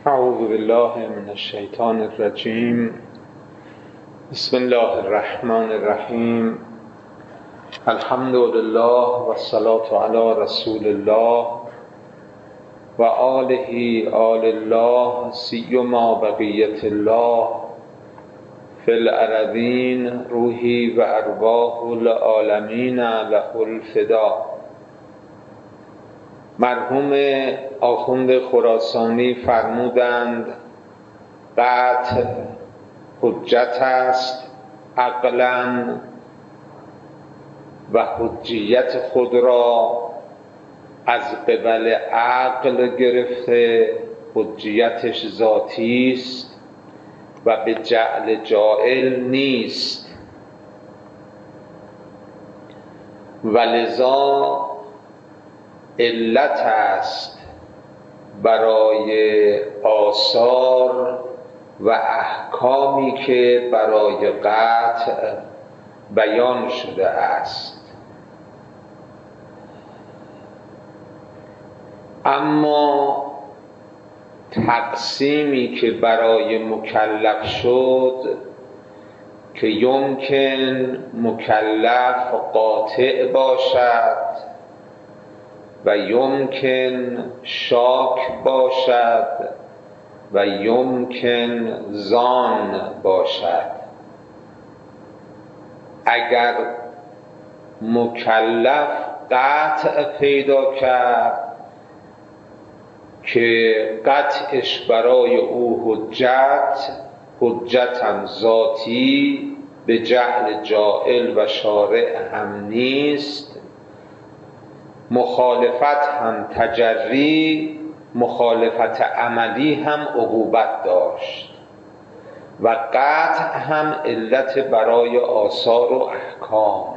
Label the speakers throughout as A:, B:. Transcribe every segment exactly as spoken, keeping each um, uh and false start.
A: اعوذ بالله من الشیطان الرجیم. بسم الله الرحمن الرحیم. الحمد لله و الصلاة علی رسول الله و آله آل الله سیما بقیت الله فی الارضین روحی و ارواح العالمین له الفدا. مرحوم آخوند خراسانی فرمودند قطع حجت است عقلاً و حجیت خود را از قبل عقل گرفته حجیتش ذاتی است و به جعل جائل نیست، ولذا علت است برای آثار و احکامی که برای قطع بیان شده است. اما تقسیمی که برای مکلف شد که یمکن مکلف قاطع باشد و یمکن شاک باشد و یمکن ظان باشد. اگر مکلف قطع پیدا کرد که قطعش برای او حجت حجتم ذاتی به جعل جائل و شارع هم نیست، مخالفت هم تجری، مخالفت عملی هم عقوبت داشت و قطع هم علت برای آثار و احکام.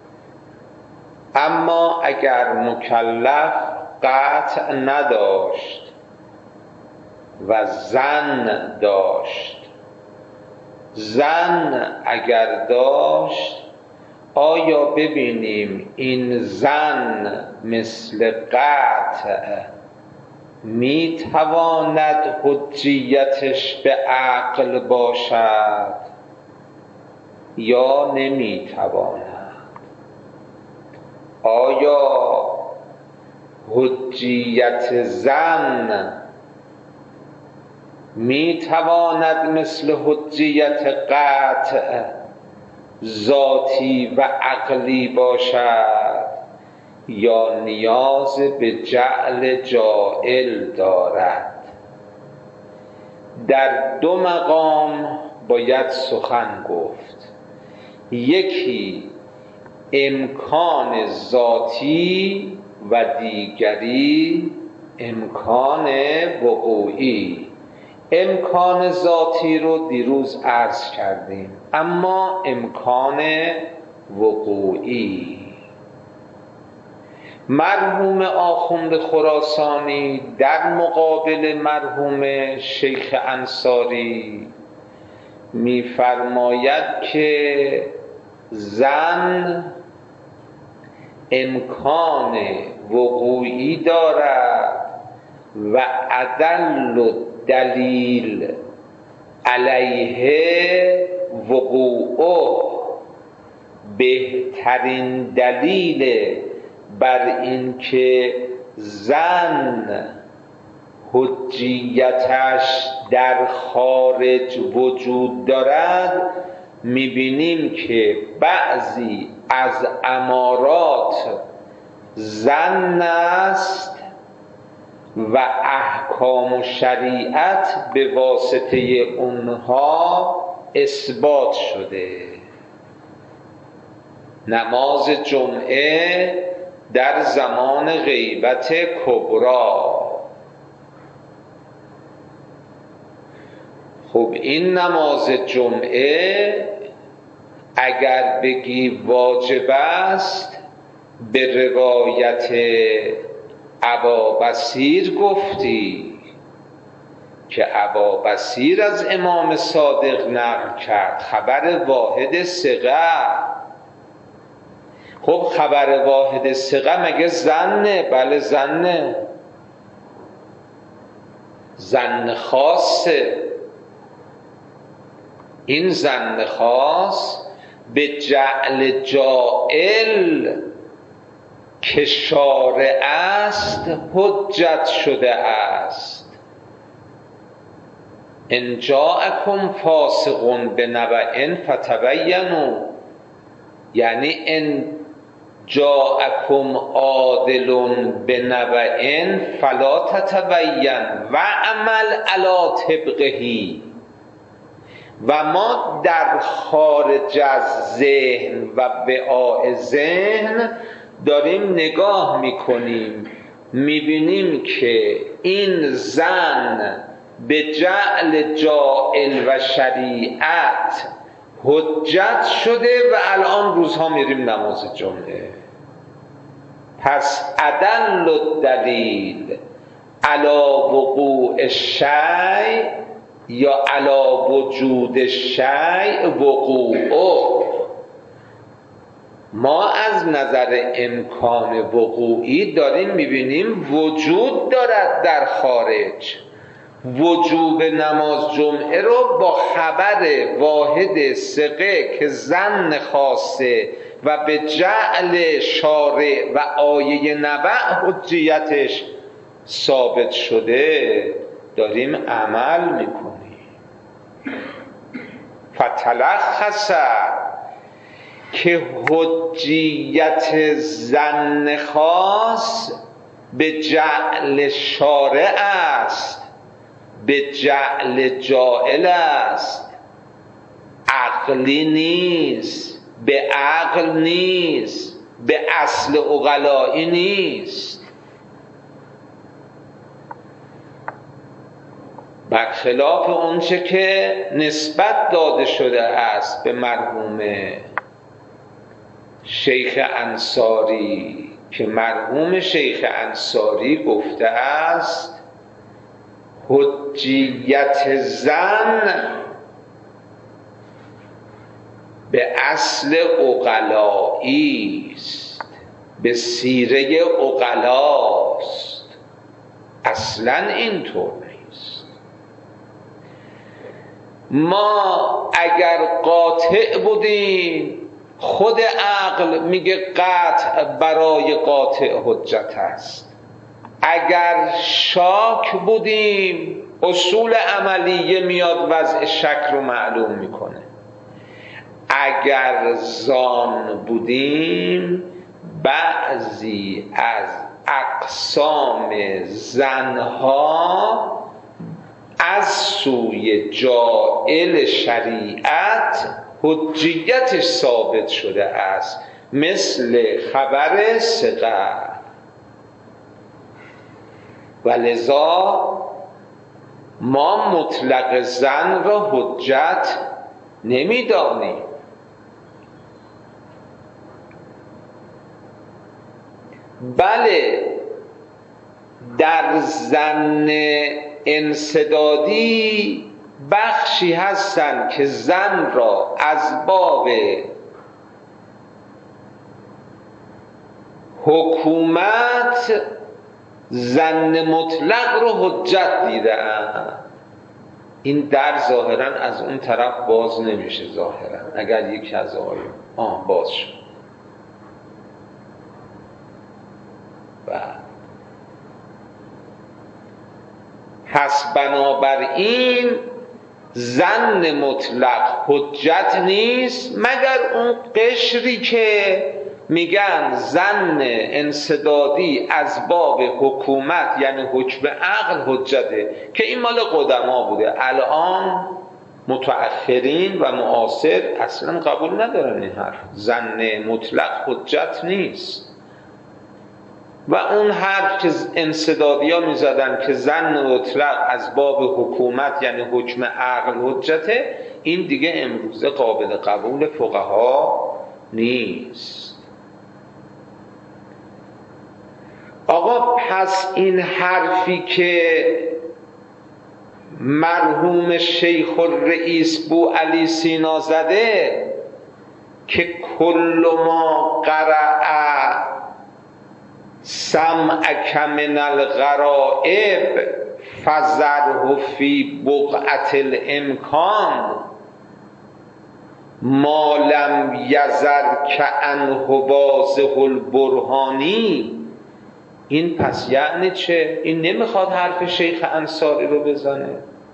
A: اما اگر مکلف قطع نداشت و ظن داشت، ظن اگر داشت، آیا ببینیم این ظن مثل قطع میتواند حجیتش به عقل باشد یا نمیتواند؟ آیا حجیت ظن میتواند مثل حجیت قطع ذاتی و عقلی باشد یا نیاز به جعل جائل دارد؟ در دو مقام باید سخن گفت. یکی امکان ذاتی و دیگری امکان وقوعی. امکان ذاتی رو دیروز عرض کردیم، اما امکان وقوعی، مرحوم آخوند خراسانی در مقابل مرحوم شیخ انصاری می‌فرماید که ظن امکان وقوعی دارد و ادل دلیل علیه وقوعه، بهترین دلیل بر این که ظن حجیتش در خارج وجود دارد میبینیم که بعضی از امارات ظن است و احکام و شریعت به واسطه اونها اثبات شده. نماز جمعه در زمان غیبت کبرا، خب این نماز جمعه اگر بگی واجب است به روایت ابابصیر گفتی که ابابصیر از امام صادق نقل کرد، خبر واحد ثقه. خب خبر واحد ثقه مگه ظنه؟ بله ظنه. ظن خاصه. این ظن خاص به جعل جائل که شارع است حجت شده است. ان جاءکم فاسق بنبأ فتبینوا، یعنی ان جاءکم عادل بنبأ فلا تتبین و عمل علی طبقه. و ما در خارج از ذهن و وعاء ذهن داریم نگاه میکنیم، میبینیم که این ظن به جعل جائل و شریعت حجت شده و الان روزها میریم نماز جمعه. پس ادل الدلیل علی وقوع الشیء یا علی وجود الشیء وقوعه. ما از نظر امکان وقوعی داریم میبینیم وجود دارد در خارج. وجوب نماز جمعه رو با خبر واحد ثقه که ظن خاصه و به جعل شارع و آیه نبأ حجیتش ثابت شده داریم عمل میکنیم. فتلخص که حجیت ظن خاص به جعل شارع است، به جعل جائل است، عقلی نیست، به عقل نیست، به اصل عقلایی نیست. برخلاف اونچه که نسبت داده شده است به مرحوم شیخ انصاری، که مرحوم شیخ انصاری گفته است حجیت ظن به اصل عقلایی است، به سیره عقلاست. اصلا اینطور نیست. ما اگر قاطع بودیم خود عقل میگه قطع برای قاطع حجت است. اگر شاک بودیم اصول عملیه میاد وضع شک رو معلوم میکنه. اگر ظان بودیم بعضی از اقسام ظنها از سوی جائل شریعت حجیتش ثابت شده است، مثل خبر ثقه. ولذا ما مطلق ظن را حجت نمیدانیم. بله، در ظن انسدادی بخشی هستند که ظن را از باب حکومت ظن مطلق رو حجت دیدن. این در ظاهرا از اون طرف باز نمیشه. ظاهرا اگر یکی از آیون آه باز شد و پس بنابراین ظن مطلق حجت نیست مگر اون قشری که میگن ظن انسدادی از باب حکومت یعنی حکم عقل حجته، که این مال قدما بوده. الان متأخرین و معاصر اصلا قبول ندارن این حرف. ظن مطلق حجت نیست. و اون حرف که انسدادی ها میزدن که ظن مطلق از باب حکومت یعنی حکم عقل حجته، این دیگه امروزه قابل قبول فقها نیست. آقا پس این حرفی که مرحوم شیخ الرئیس بو علی سینا زده که کل ما قرأ سمعک من الغرائب فذره فی بقعة الامکان ما لم یذر کعنه واضح البرهانی. این پس یعنی چه؟ این نمیخواد حرف شیخ انصاری رو بزنه.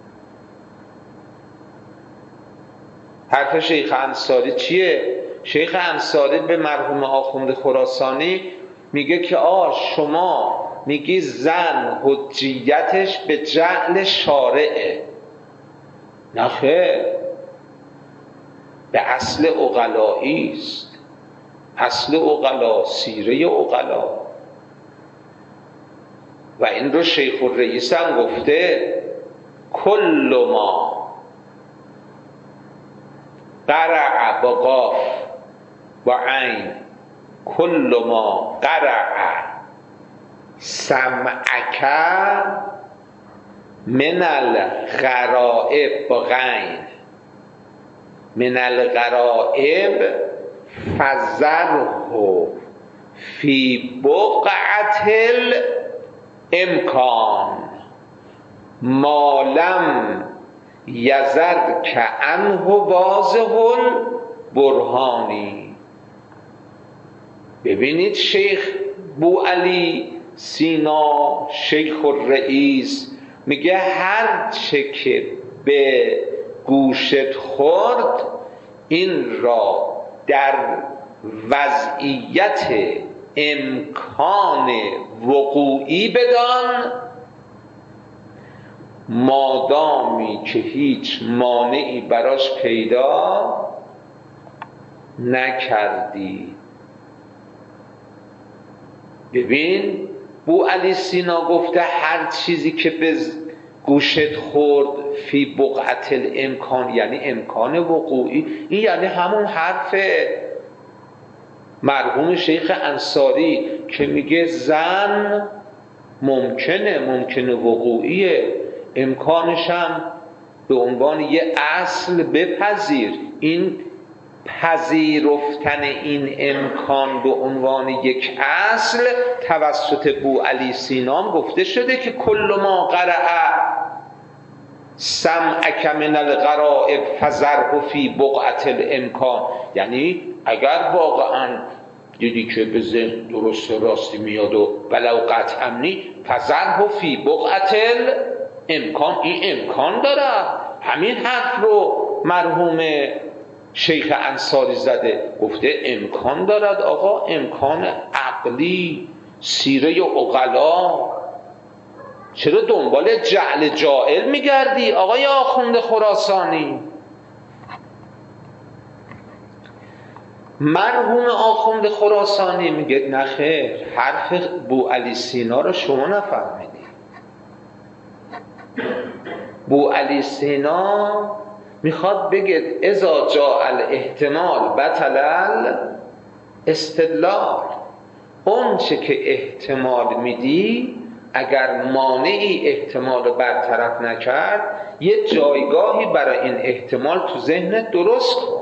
A: حرف شیخ انصاری چیه؟ شیخ انصاری به مرحوم آخوند خراسانی میگه که آ شما میگی زن حجیتش به جعل شارعه. نه خیر، به اصل عقلایی است. اصل عقلا سیره عقلا. و این رو شیخ الرئیس هم گفته کل ما قرع با قاف و عین کل ما قرع سمعک من الغرائب با غین من الغرائب فذره فی بقعة الامکان ما لم یذر کعنه واضح البرهانی. ببینید شیخ بوعلی سینا شیخ الرئیس میگه هر چه که به گوشت خورد این را در وضعیت امکان وقوعی بدان مادامی که هیچ مانعی براش پیدا نکردی. ببین بوعلی سینا گفته هر چیزی که به گوشت خورد فی بقعة الامکان یعنی امکان وقوعی. این یعنی همون حرف مرحوم شیخ انصاری که میگه زن ممکنه ممکنه وقوعیه، امکانش هم به عنوان یه اصل بپذیر. این پذیرفتن این امکان به عنوان یک اصل توسط بوعلی سینام گفته شده که کل ما قرع سمعک من الغرائب فذره فی بقعة الامکان. یعنی اگر واقعا دیدی که به ذهن درست راستی میاد و ولو قطعا نی فذره فی بقعة الامکان، این امکان داره. همین حرف رو مرحوم شیخ انصاری زده، گفته امکان دارد آقا، امکان عقلی سیره عقلا. چرا دنبال جعل جائل میگردی آقای آخوند خراسانی؟ مرحوم آخوند خراسانی میگه نخیر، حرف بوعلی سینا رو شما نفهمیدی. بوعلی سینا میخواد بگه اذا جاء الاحتمال بطل الاستدلال. اون چه که احتمال میدی اگر مانعی احتمال رو برطرف نکرد یه جایگاهی برای این احتمال تو ذهنت درست کن.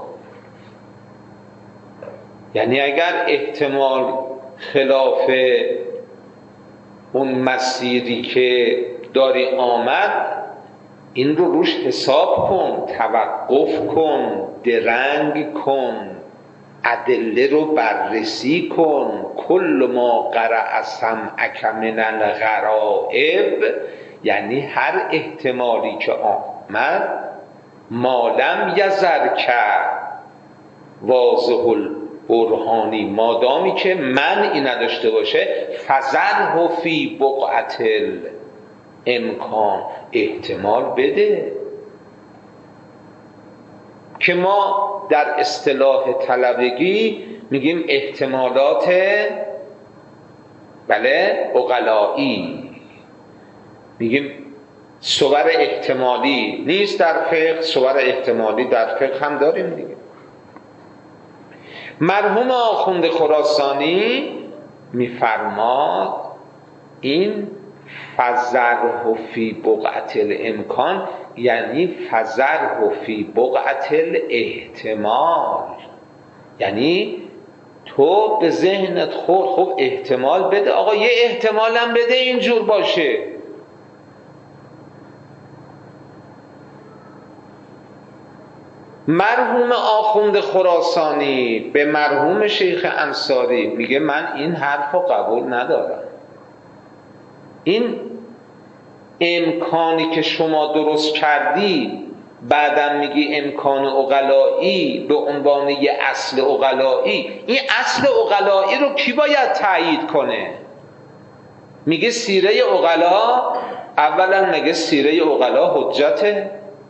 A: یعنی اگر احتمال خلاف اون مسیری که داری آمد این رو روش حساب کن، توقف کن، درنگ کن، ادله رو بررسی کن. کل ما قرع سمعک من الغرائب یعنی هر احتمالی که آمد ما لم یذرک واضح البرهانی، مادامی که منعی نداشته باشه فذره فی بقعة الامکان، احتمال بده. که ما در اصطلاح طلبگی میگیم احتمالات بله عقلایی، میگیم صور احتمالی نیست در فقه، صور احتمالی در فقه هم داریم دیگه. مرحوم آخوند خراسانی میفرماد این فذره فی بقعة الامکان یعنی فذره فی بقعة الاحتمال، یعنی تو به ذهنت خود خب احتمال بده آقا، یه احتمالم بده اینجور باشه. مرحوم آخوند خراسانی به مرحوم شیخ انصاری میگه من این حرف رو قبول ندارم. این امکانی که شما درست کردی بعدم میگی امکان عقلایی به عنوان یه اصل عقلایی، این اصل عقلایی رو کی باید تایید کنه؟ میگه سیره عقلا. اولا مگه سیره عقلا حجته؟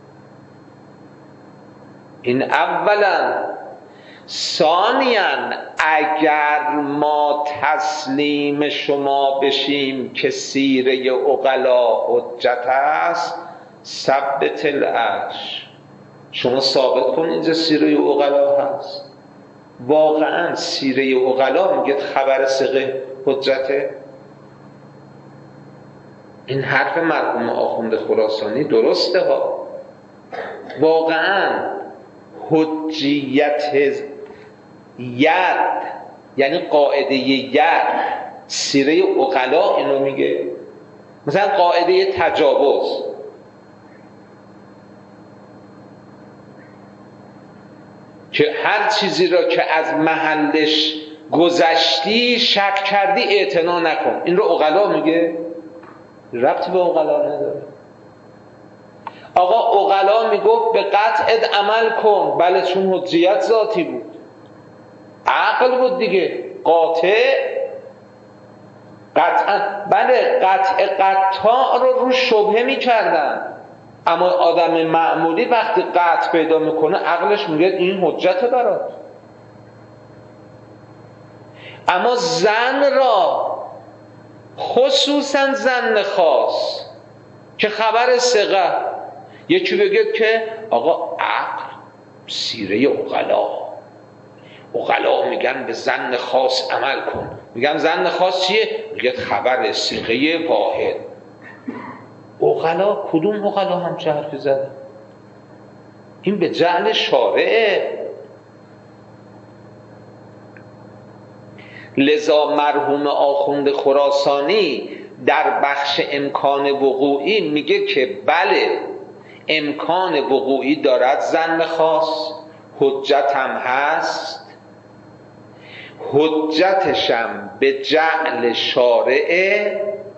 A: این اولا. ثانیاً اگر ما تسلیم شما بشیم که سیره عقلا حجت است، ثبت العرش، شما ثابت کن اینجا سیره عقلا هست. واقعا سیره عقلا میگه خبر ثقه حجته؟ این حرف مرحوم آخوند خراسانی درسته ها. واقعا حجیت ید یعنی قاعده ید سیره عقلا اینو میگه؟ مثلا قاعده تجاوز، که هر چیزی را که از محلش گذشتی شک کردی اعتنا نکن، این رو عقلا میگه؟ ربطی به عقلا نداره. آقا عقلا میگفت به قطعت عمل کن، بله چون حجیت ذاتی بود، عقل بود دیگه، قاطع قطعا، بله قطع قطع رو رو شبهه میکردن، اما آدم معمولی وقتی قطع پیدا میکنه عقلش میگه این حجت برات. اما زن را، خصوصا زن خاص که خبر ثقه، یکی بگه که آقا عقل سیره عقلا، عقلا میگن به زن خاص عمل کن، میگن زن خاص چیه؟ میگه خبر ثقه واحد. عقلا کدوم عقلا هم چه حرفی زده؟ این به جعل شارعه. لذا مرحوم آخوند خراسانی در بخش امکان وقوعی میگه که بله امکان وقوعی دارد زن خاص، حجت هم هست، حجتشم به جعل شارعه،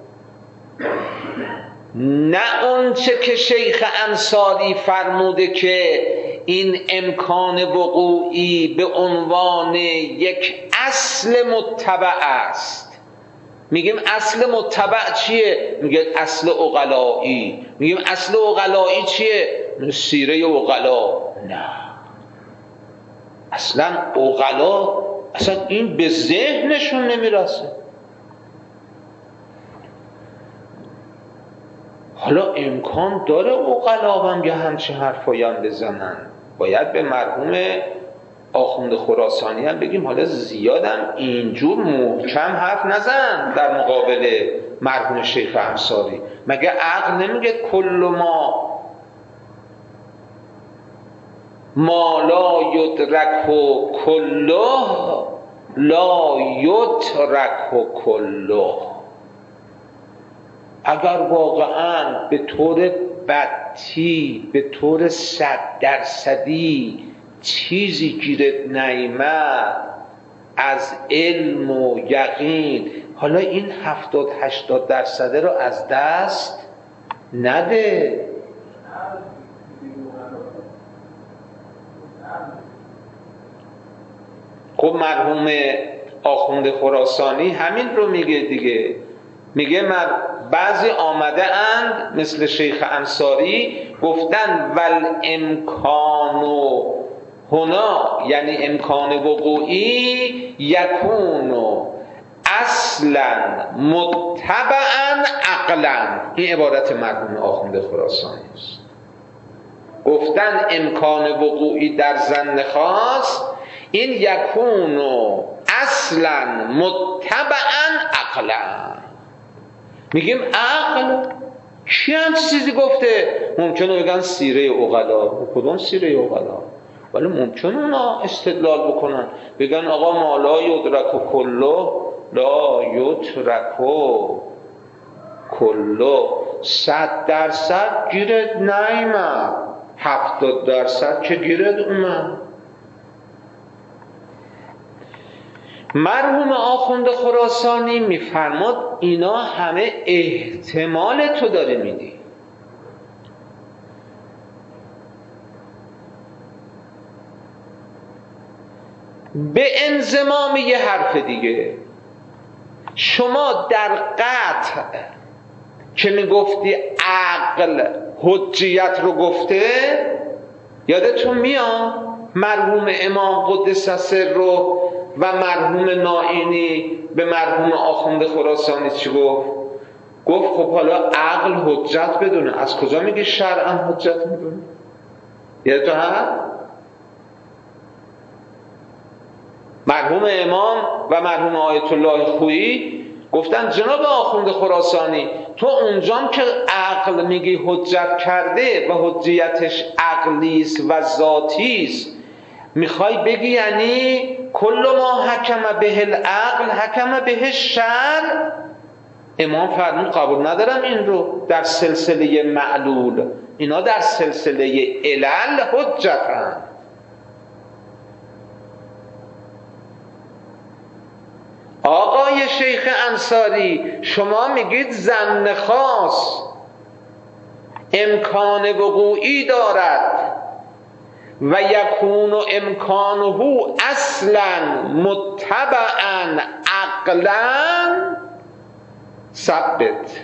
A: نه اونچه که شیخ انصاری فرموده که این امکان وقوعی به عنوان یک اصل متبع است. میگیم اصل متبع چیه؟ میگه اصل عقلایی. میگیم اصل عقلایی چیه؟ سیره عقلا. نه، اصلا عقلا اصلا این به ذهنشون نمیرسه. حالا امکان داره عقلا هم یه همچه حرفایی هم بزنن. باید به مرحوم آخوند خراسانی هم بگیم حالا زیادم اینجور محکم حرف نزن در مقابل مرحوم شیخ انصاری. مگه عقل نمیگه کل ما ما لا یدرک و کله لا یترک و کله؟ اگر واقعا به طور بطی، به طور صد درصدی چیزی گیرت نیامد از علم و یقین، حالا این هفتاد هشتاد درصده رو از دست نده. خب مرحوم آخوند خراسانی همین رو میگه دیگه. میگه من بعضی آمده اند مثل شیخ انصاری گفتن ول امکانو هنا، یعنی امکان وقوعی یکونو اصلا متبعا عقلا. این عبارت مرحوم آخوند خراسانی است. گفتن امکان وقوعی در زن خاص این یکونو اصلا متبعا عقلا. میگیم عقل کی هم چیزی گفته؟ ممکنه بگن سیره عقلا. کدوم سیره عقلا؟ ولی ممکنه اونا استدلال بکنن بگن آقا ما لا یدرک و کله لا یترک و کله، صد درصد گیرت نیامد هفتاد درصد که گیرد اومد. مرحوم آخوند خراسانی میفرماد اینا همه احتمال تو داری میدی. به انضمام یه حرف دیگه، شما در قطع که میگفتی عقل حجیت رو گفته، یادتون میاد مرحوم امام قدس سره و مرحوم نائینی به مرحوم آخوند خراسانی چی گفت؟ گفت خب حالا عقل حجت بدونه، از کجا میگه شرعا حجت میدونه؟ یادتون هست؟ مرحوم امام و مرحوم آیت الله خویی گفتن جناب آخوند خراسانی تو اونجام که عقل میگی حجت کرده و حجیتش عقلیست و ذاتیست، میخوای بگی یعنی کل ما حکم به العقل حکم به الشرع؟ امام فرمود قبول ندارم این رو در سلسله معلول، اینا در سلسله علل حجتن. آقای شیخ انصاری شما میگید ظن خاص امکان وقوعی دارد و یکون امکانه اصلا متبعا عقلا ثبت.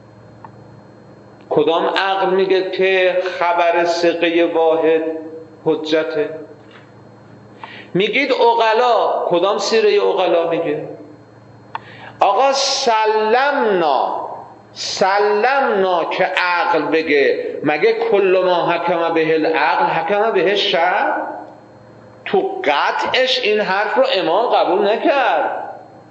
A: کدام عقل میگه که خبر ثقه واحد حجته؟ میگید عقلا، کدام سیره عقلا میگه؟ آقا سلمنا سلمنا که عقل بگه، مگه کل ما حکم به العقل حکم به الشرع؟ تو قطعش این حرف رو امام قبول نکرد.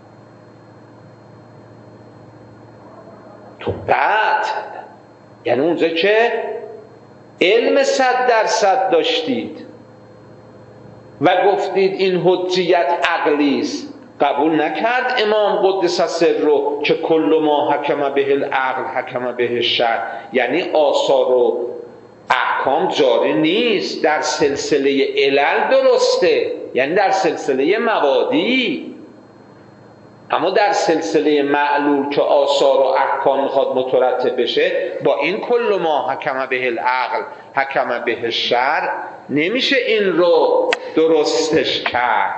A: تو قطع یعنی اونجا که علم صد درصد داشتید و گفتید این حجیت عقلیست، قبول نکرد امام قدس سره که کل ما حکم به العقل حکم به الشرع، یعنی آثار و احکام جاری نیست، در سلسله علل درسته، یعنی در سلسله موادی، اما در سلسله معلول که آثار و احکام میخواد مترتب بشه، با این کل ما حکم به العقل حکم به الشرع نمیشه این رو درستش کرد.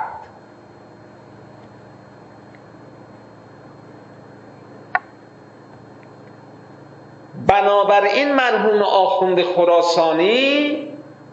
A: بنابراین مرحوم آخوند خراسانی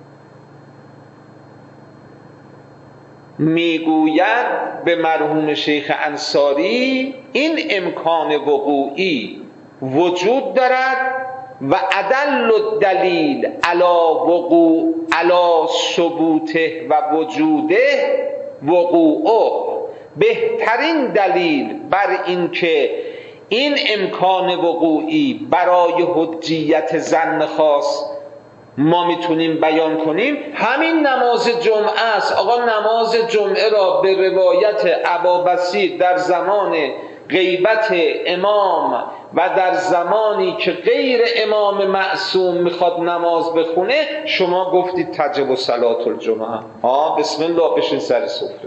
A: میگوید به مرحوم شیخ انصاری این امکان وقوعی وجود دارد و ادل الدلیل علی وقوع علی ثبوته و وجوده وقوعه. بهترین دلیل بر این که این امکان وقوعی برای حجیت ظن خاص ما میتونیم بیان کنیم همین نماز جمعه است. آقا نماز جمعه را به روایت ابابصیر در زمان غیبت امام و در زمانی که غیر امام معصوم میخواد نماز بخونه، شما گفتید تجب صلاة الجمعه. ها بسم الله بشین سر سفره.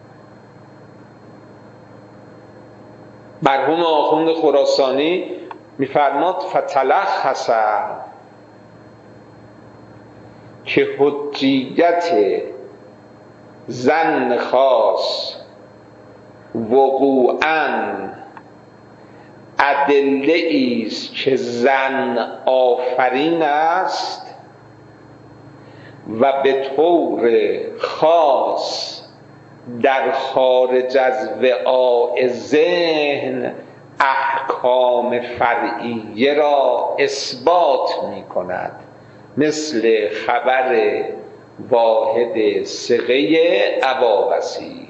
A: مرحوم آخوند خراسانی میفرماد فتلخص که حجیت ظن خاص وقوعاً ادله ایست که ظن آفرین است و به طور خاص در خارج از وعاء ذهن احکام فرعیه را اثبات می کند، مثل خبر واحد ثقه ابابصیر.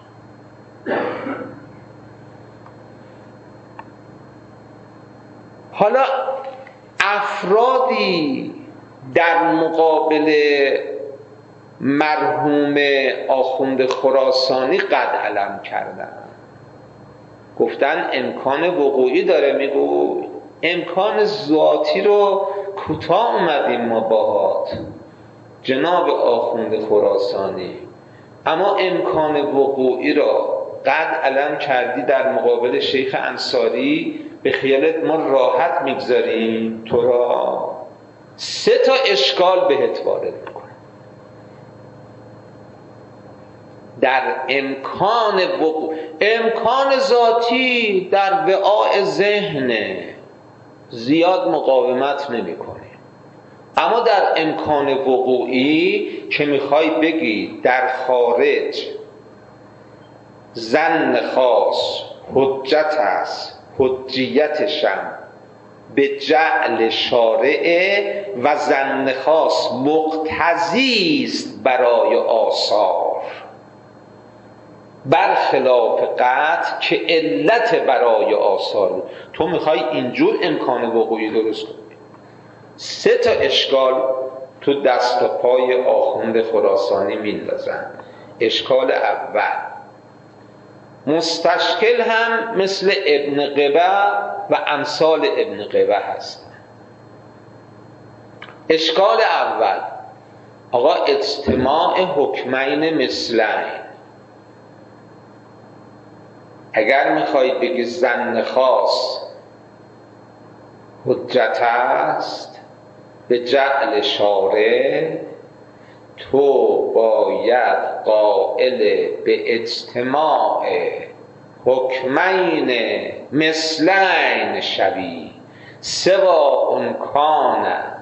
A: حالا افرادی در مقابل مرحوم آخوند خراسانی قد علم کردن، گفتن امکان وقوعی داره. میگو امکان ذاتی رو کوتاه اومدیم ما باهات جناب آخوند خراسانی، اما امکان وقوعی را قد علم کردی در مقابل شیخ انصاری، به خیالت ما راحت میگذاریم تو را؟ سه تا اشکال بهت وارد میکنه. در امکان وقوع، امکان ذاتی در وعاء ذهنه، زیاد مقاومت نمیکنه. اما در امکان وقوعی که میخوای بگی در خارج ظن خاص حجت است، حجیتشم به جعل شارعه و ظن خاص مقتضی است برای آثار، برخلاف قطع که علت برای آثار. تو میخوای اینجور امکان وقوعی درست کنی. سه تا اشکال تو دست و پای آخوند خراسانی میندازن. اشکال اول، مستشکل هم مثل ابن قبه و امثال ابن قبه هستن. اشکال اول، آقا اجتماع حکمین مثلین، اگر میخوای بگی ظن خاص حجت است به جعل شارع، تو باید قائل به اجتماع حکمین مثلین شوی، سواء کان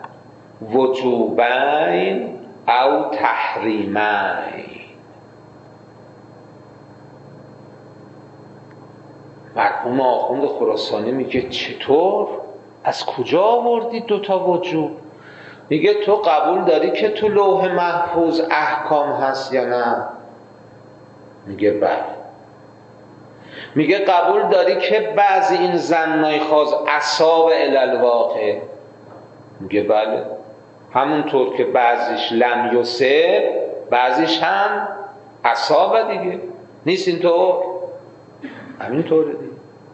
A: وجوبین او تحریمین. مرحوم آخوند خراسانی میگه چطور؟ از کجا آوردی دوتا وجوب؟ میگه تو قبول داری که تو لوح محفوظ احکام هست یا نه؟ میگه بله. میگه قبول داری که بعضی این ظنای خاص اصاب الالواقع؟ میگه بله. همونطور که بعضیش لم یصب بعضیش هم اصاب دیگه، نیست اینطور؟ همینطوره دیگه.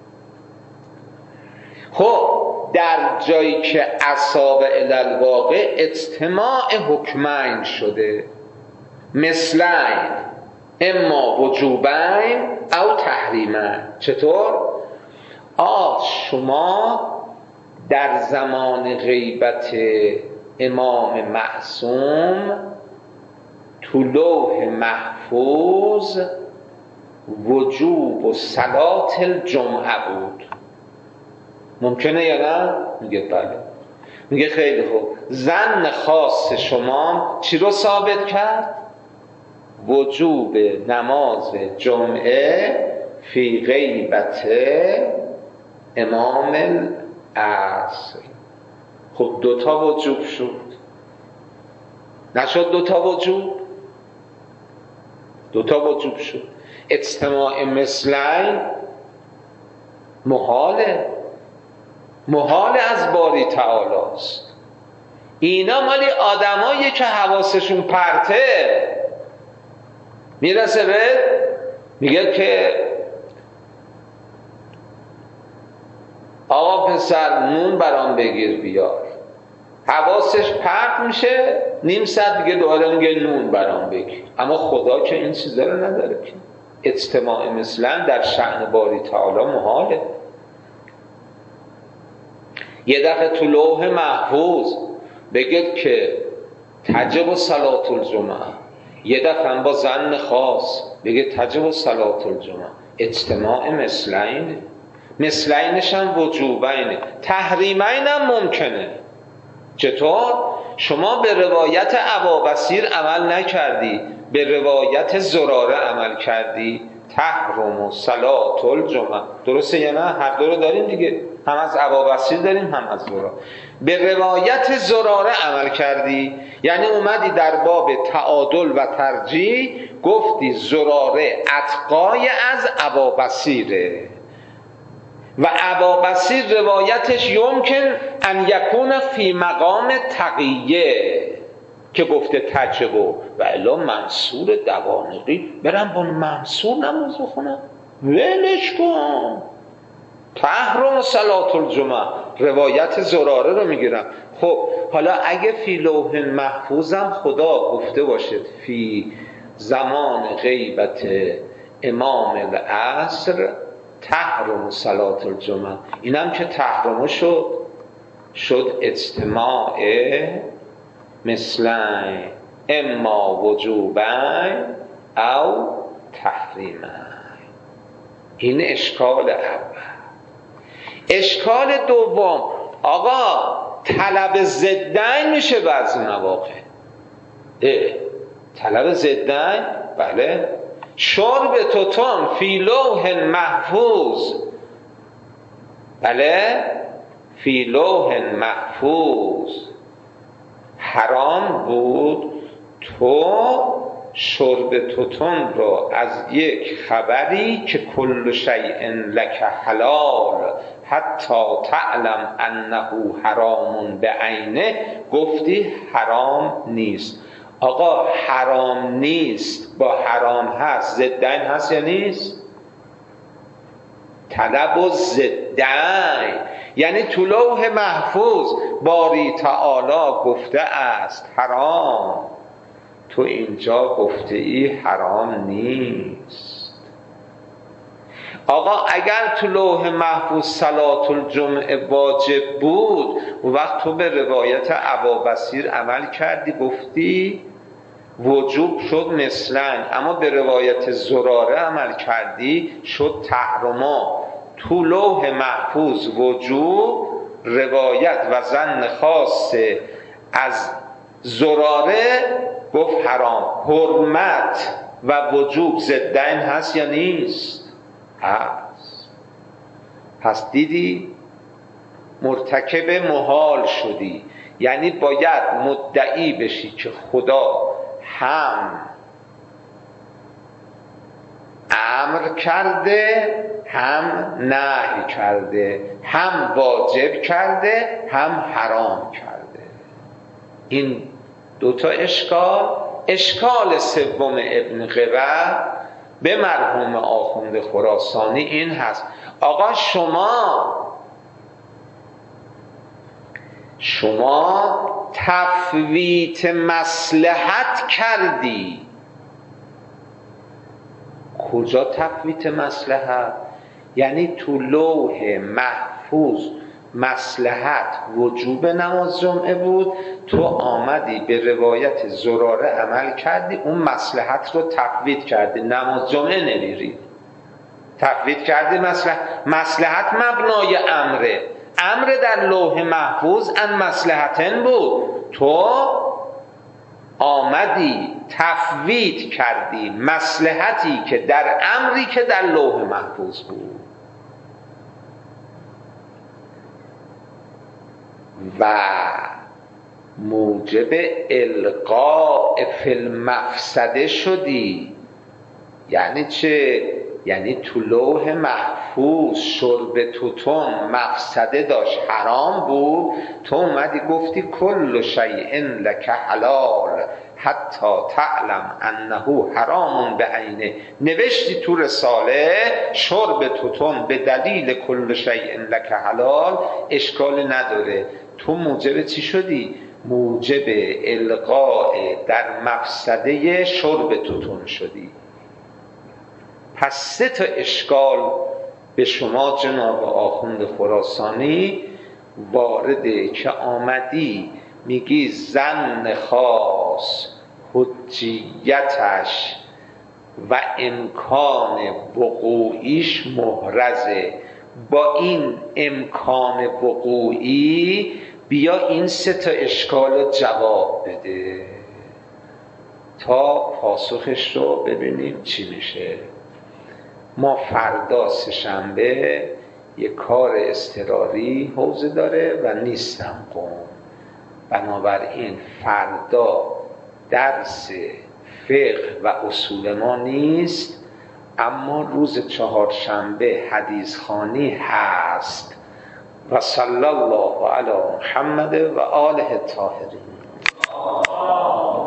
A: خب در جایی که اصاب الالواقع اجتماع حکمین شده مثلین، اما وجوبین او تحریمین. چطور؟ آه شما در زمان غیبت امام معصوم تو لوح محفوظ وجوب و صلات الجمعه بود، ممکنه یا نه؟ میگه بله. میگه خیلی خوب، ظن خاص شما چی رو ثابت کرد؟ وجوب نماز جمعه فی غیبت امام العصر. خب دوتا وجوب شد، نشد دوتا وجوب؟ دوتا وجوب شد. اجتماع مثلین محاله، محال از باری تعالی است. اینا مالی آدمایی که حواسشون پرته. میرسه به میگه که آقا پسر نون برام بگیر بیار، حواسش پرت میشه، نیم ساعت دیگه دوباره میگه نون برام بگیر. اما خدا که این چیزا رو نداره که. اجتماع مثلا در شأن باری تعالی محاله. یه دفعه تو لوح محفوظ بگید که تجب صلات الجمعه، یه دفعه با ظن خاص بگید تجب صلات الجمعه. اجتماع مثلین، مثلینش هم وجوبینه، تحریمین هم ممکنه. چطور؟ شما به روایت ابابصیر عمل نکردی، به روایت زراره عمل کردی، تحرم و صلات الجمعه. درسته یا نه؟ هر دو رو داریم دیگه، هم از ابابصیر داریم هم از زراره. به روایت زراره عمل کردی، یعنی اومدی در باب تعادل و ترجیح گفتی زراره اتقای از ابابصیره و ابابصیر روایتش یمکن ان یکون فی مقام تقیه که گفته تجبو و الا منصور دوانقی برم با منصور نماز بخونم؟ ولش کن. تحرم صلاة الجمعه، روایت زراره رو میگیرم. خب حالا اگه فی لوح محفوظم خدا گفته باشد فی زمان غیبت امام العصر تحرم صلاة الجمعه، اینم که تحرم شد شد اجتماع مثلین اما وجوبین او تحریمین. این اشکال اول. اشکال دوم، آقا طلب ضدین میشه بعضی مواقع. طلب ضدین، بله، شرب توتون فی لوح محفوظ، بله، فی لوح محفوظ حرام بود، تو شرب توتون را از یک خبری که کل شیء لک حلال حتی تعلم انه حرام بعینه گفتی حرام نیست. آقا حرام نیست با حرام هست، ضدین هست یا نیست؟ طلب و ضدین، یعنی تو لوح محفوظ باری تعالی گفته است حرام، تو اینجا گفته ای حرام نیست. آقا اگر تو لوح محفوظ صلاة الجمعه واجب بود، و وقت تو به روایت ابابصیر عمل کردی گفتی وجوب شد مثلا، اما به روایت زراره عمل کردی شد تحرما. تو لوح محفوظ وجوب، روایت و ظن خاص از زراره گفت حرام. حرمت و وجوب ضدین هست یا نیست؟ هست. پس دیدی مرتکب محال شدی، یعنی باید مدعی بشی که خدا هم امر کرده هم نهی کرده، هم واجب کرده هم حرام کرده. این دوتا اشکال. اشکال سوم ابن قبه به مرحوم آخوند خراسانی این هست، آقا شما شما تفویت مصلحت کردی. کجا تفویت مصلحت؟ یعنی تو لوح محفوظ مصلحت وجوب نماز جمعه بود، تو آمدی به روایت زراره عمل کردی، اون مصلحت رو تفویت کردی، نماز جمعه نمیری. تفویت کردی مصلحت. مصلحت مبنای امره، امر در لوح محفوظ ان مصلحتن بود، تو آمدی تفویت کردی مصلحتی که در امری که در لوح محفوظ بود. و موجب القاء فی المفسده شدی. یعنی چه؟ یعنی تو لوح محفوظ شرب توتون مفسده داشت، حرام بود، تو اومدی گفتی کل شیء لک حلال حتی تعلم انه حرام بعینه، نوشتی تو رساله شرب توتون به دلیل کل شیء لک حلال اشکال نداره. تو موجب چی شدی؟ موجب القاء در مفسده شرب توتون شدی. پس سه تا اشکال به شما جناب آخوند خراسانی وارده که آمدی میگی ظن خاص حجیتش و امکان وقوعیش محرزه. با این امکان وقوعی بیا این سه تا اشکال جواب بده تا پاسخش رو ببینیم چی میشه. ما فردا سه‌شنبه یک کار اضطراری حوزه داره و نیستم قم، بنابراین فردا درس فقه و اصول ما نیست، اما روز چهارشنبه حدیث خوانی هست. و صلی الله علی محمد و آله الطاهرین.